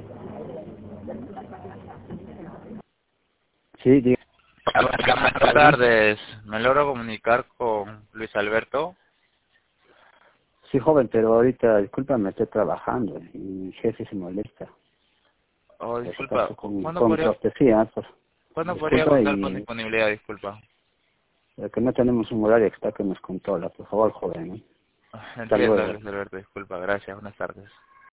Sí, diga. Buenas tardes. ¿Me logro comunicar con Luis Alberto? Sí, joven, pero ahorita, discúlpame, estoy trabajando y mi jefe se molesta. Oh, Por si disculpa. acaso, con cortesía, pues. ¿Cuándo podría Disculpa contar con y disponibilidad? Disculpa. que no tenemos un horario exacto que nos controla, por favor, joven, ¿no? Hasta Entiendo, luego. Luis Alberto. Disculpa. Gracias. Buenas tardes.